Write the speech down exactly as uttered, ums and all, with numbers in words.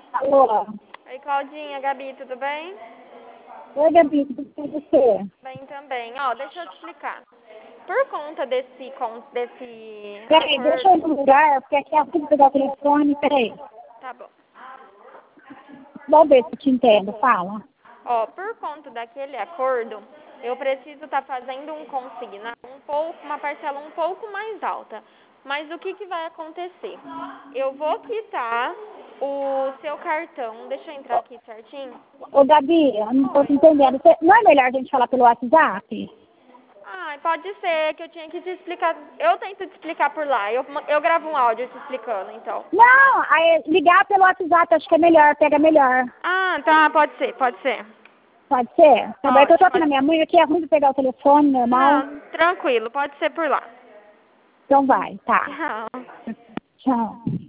Alô? Oi, Claudinha, Gabi, tudo bem? Oi, Gabi, tudo bem com você? Bem também. Ó, deixa eu te explicar. Por conta desse, con- desse Peraí, deixa eu ir acordo... no lugar, porque aqui é assim pegar o telefone, peraí. Tá bom. Vamos ver se eu te entendo, fala. Ó, por conta daquele acordo, eu preciso estar fazendo um consignado um pouco, uma parcela um pouco mais alta. Mas o que, que vai acontecer? Eu vou quitar o seu cartão. Deixa eu entrar aqui certinho. Ô, Gabi, eu não tô Oi. te entendendo. Você- não é melhor a gente falar pelo WhatsApp? Ah, pode ser que eu tinha que te explicar. Eu tento te explicar por lá. Eu, eu gravo um áudio te explicando, então. Não, aí, ligar pelo WhatsApp acho que é melhor, pega melhor. Ah, tá, pode ser, pode ser. Pode ser? Tá bom, é que eu tô Pode, aqui na pode minha ser. mãe, aqui é ruim de pegar o telefone, normal. Não, tranquilo, pode ser por lá. Então vai, tá. Tchau. Tchau.